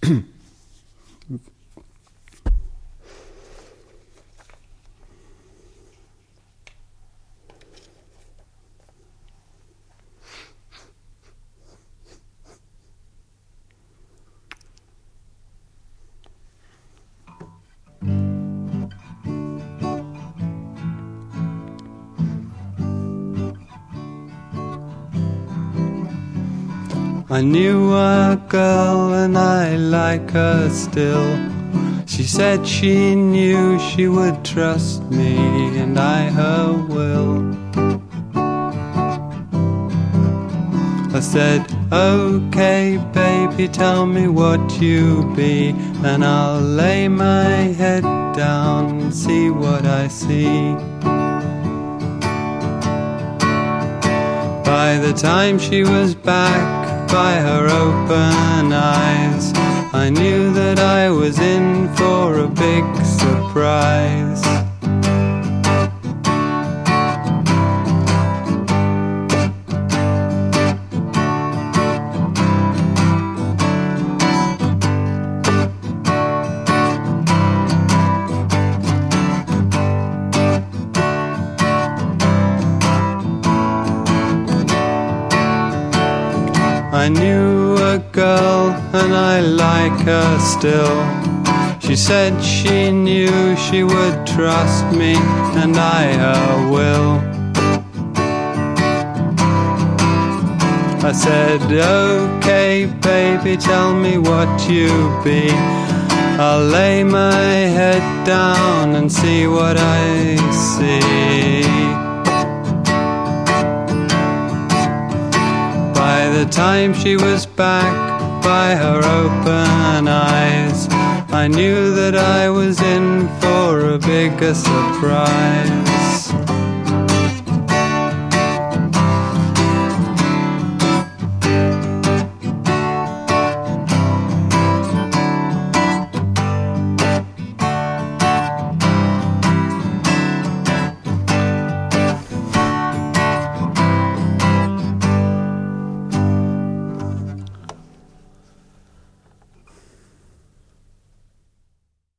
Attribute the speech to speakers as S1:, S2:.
S1: I knew a girl and I like her still. She said she knew she would trust me and I her will. I said, okay baby, tell me what you be, and I'll lay my head down and see what I see. By the time she was back, by her open eyes, I knew that I was in for a big surprise. I knew a girl and I like her still. She said she knew she would trust me and I her will. I said, okay baby, tell me what you be. I'll lay my head down and see what I see. By the time she was back, by her open eyes, I knew that I was in for a bigger surprise.